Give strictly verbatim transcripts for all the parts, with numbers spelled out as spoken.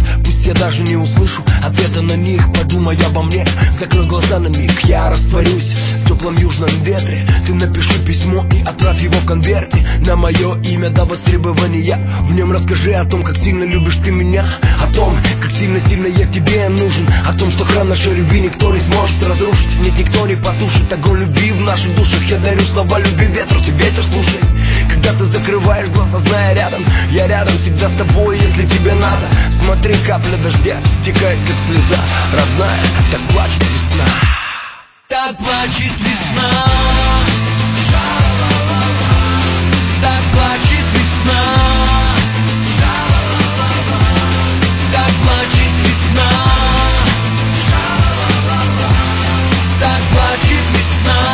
Пусть я даже не услышу ответа на них. Подумай обо мне, закрой глаза на миг. Я растворюсь в теплом южном ветре. Ты напиши письмо и отправь его в конверте на мое имя до востребования. В нем расскажи о том, как сильно любишь ты меня, о том, как сильно-сильно я тебе нужен, о том, что храм нашей любви никто не сможет разрушить. Нет, никто не потушит огонь любви в наших душах. Я дарю слова любви ветру, ты ветер слушай. Когда ты закрываешь глаза, зная рядом, я рядом всегда с тобой, если тебе надо. Смотри, капля дождя стекает, как слеза. Родная, так плачет весна. Так плачет весна. Так плачет весна. Так плачет весна. Так плачет весна.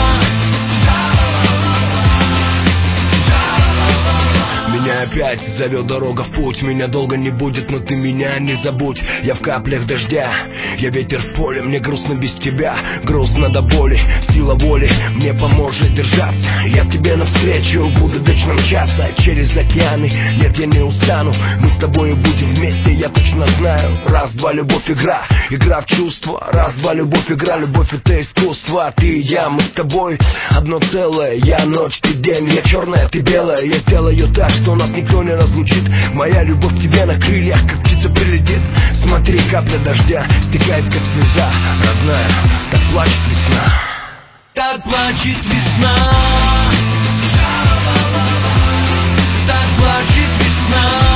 Меня опять зовет дорога в путь. Меня долго не будет, но ты меня не забудь. Я в каплях дождя, я ветер в поле. Мне грустно без тебя, грустно до боли. Сила воли мне поможет держаться. Я к тебе навстречу буду вечно мчаться через океаны. Нет, я не устану, мы с тобой будем вместе. Я точно знаю, раз-два, любовь игра. Игра в чувства, раз-два, любовь игра. Любовь это искусство, ты и я, мы с тобой одно целое. Я ночь, ты день, я черная, ты белая. Я сделаю так, что нас никто не разлучит. Моя любовь к тебе на крыльях, как птица прилетит. Смотри, капля дождя стекает, как слеза. Родная, так плачет весна. Так плачет весна. Так плачет весна.